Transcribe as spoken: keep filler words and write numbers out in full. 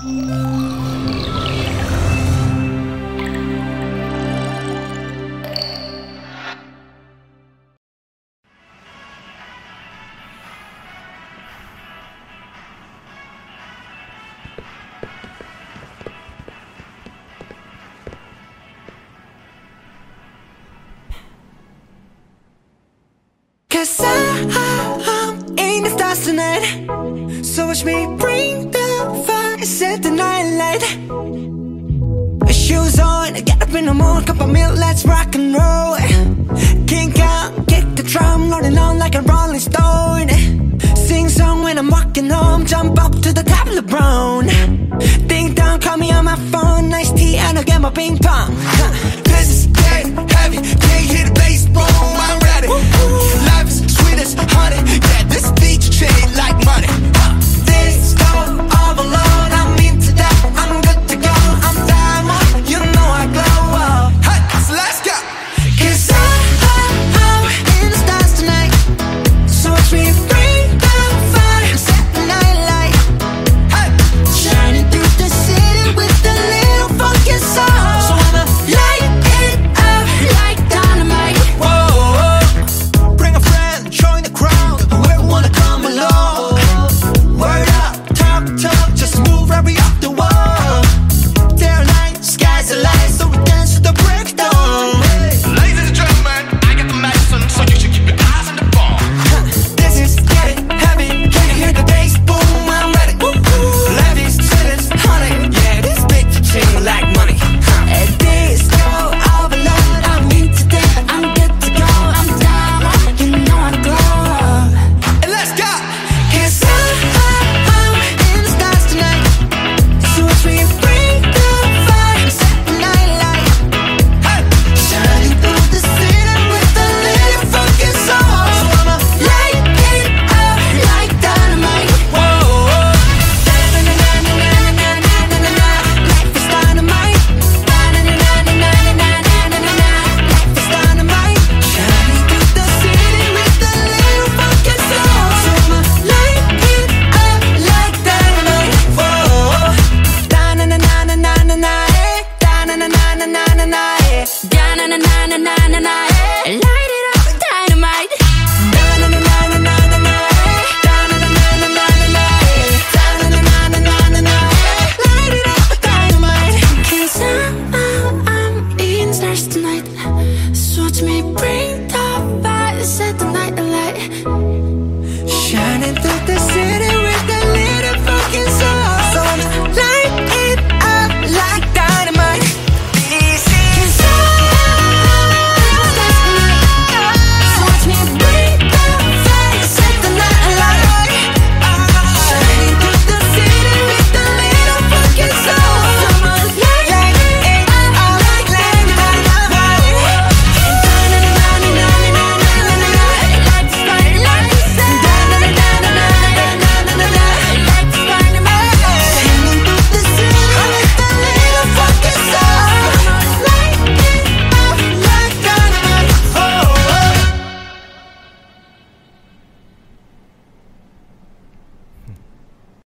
Cause I'm in the stars tonight, so watch me bring the fire, set the night light. Shoes on, get up in the morning, cup of milk, let's rock and roll. Kink out, kick the drum, rolling on like a rolling stone. Sing song when I'm walking home, jump up to the top of the brown.